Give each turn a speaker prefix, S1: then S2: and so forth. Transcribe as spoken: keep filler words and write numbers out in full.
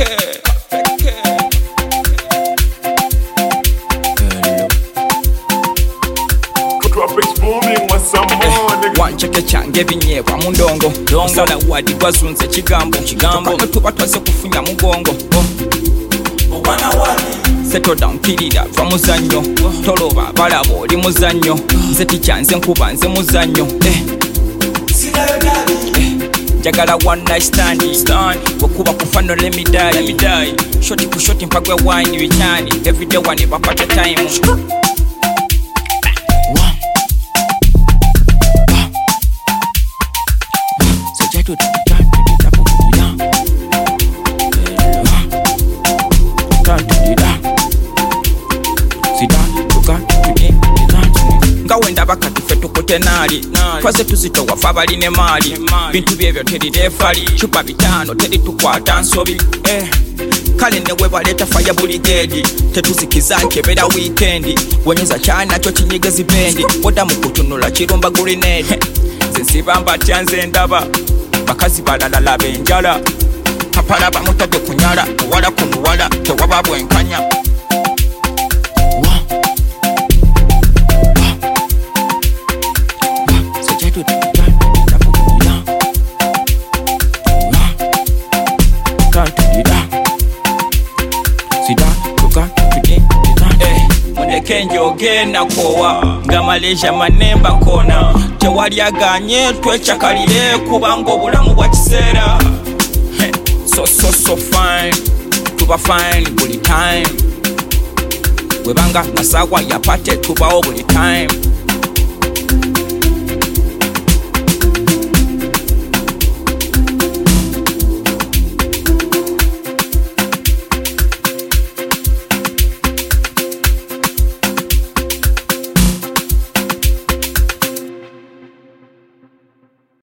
S1: Wancheke change binyebwa mu ndongo sala wadi gwazunze kigambo kigambo tuba twaze kufunya mugongo obwana wadi settle down kirira va muzanyo toloba balabo oli muzanyo nze tichanze nkuba nze muzanyo eh sinayo dali jagala one night stand stand wakuba kufano let me die let me die shoti ku shoti mpagwe wine bichani every day one bapata time ngawenda bakati fetu kutenali twaze tuzito wafa bali ne mali bintu byebyo terirefali chupa bitano teri tukwata nsobi eh kale ne webaleta fire brigade tetuzikiza nkebera weekend wonyeza cyana cyo kinyigezi bendi oda mukutunula kirumba grenade zinsibamba tyanze ndaba bakazi balala benjala kapala bamutade kunyala wala kumuwala tewaba bwenkanya kenjo gena kowa nga Malaysia manemba nkona tewali aganye twechakalire kubango bulamu bwa kiseera so so so fine tuba fine buli time webanga nasagwa yapate tubaho buli time